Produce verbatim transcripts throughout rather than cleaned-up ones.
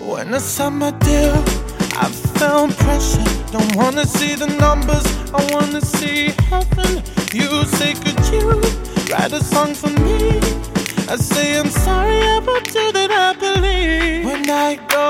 When I signed my deal, I felt pressure. Don't wanna see the numbers, I wanna see heaven. You say, could you write a song for me? I say, I'm sorry, I will do that happily. When I go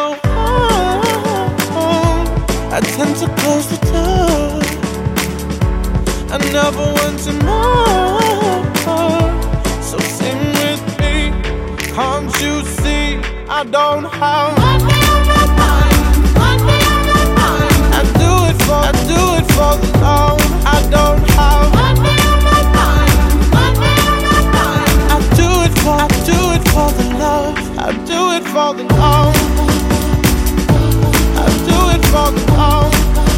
home, I tend to close the door. I never want to know. So sing with me, can't you see I don't have money on my mind, money on my mind. I do it for, I do it for the love. I don't have money on my mind, money on my mind. I do it for, I do it for the love. I do it for the love. I do it for the love.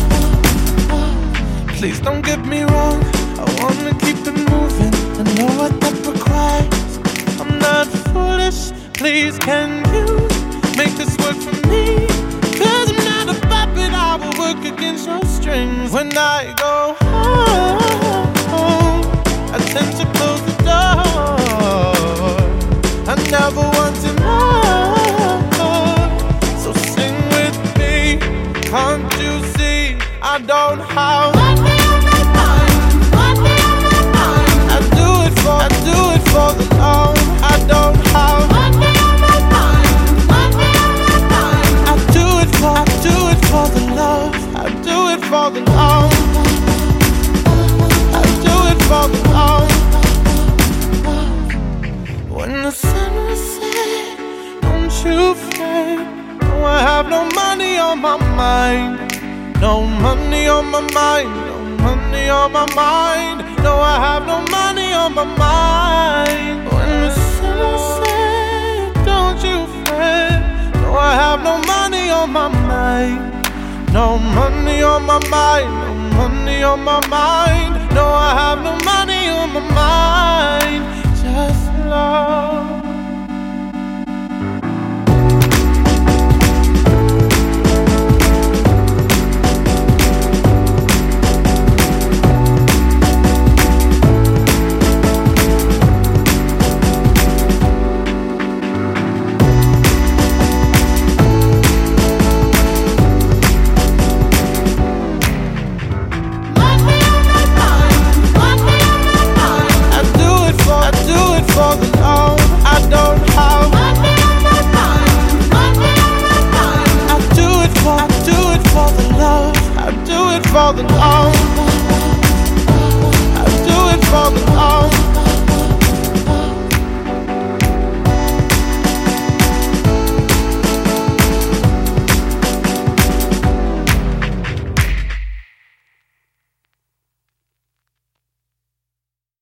Please don't get me wrong, I wanna keep it moving. I know what that requires, I'm not foolish. Please can you make this work for me? Cause I'm not a puppet, I will work against your strings. When I go home, I tend to close the door. I never want to know. So sing with me, can't you see I don't have money on my mind, money on my mind. I do it for, I do it for the love. I don't have money on my mind, money on my mind. I do it for, I do it for the love. I do it for the love. I do it for the love. When the sun will set, don't you fret. No, I have no money on my mind. No money on my mind, no money on my mind. No, I have no money on my mind. When the sun set, don't you fret. No, I have no money on my mind. No money on my mind, no money on my mind. No, I have no money on my mind.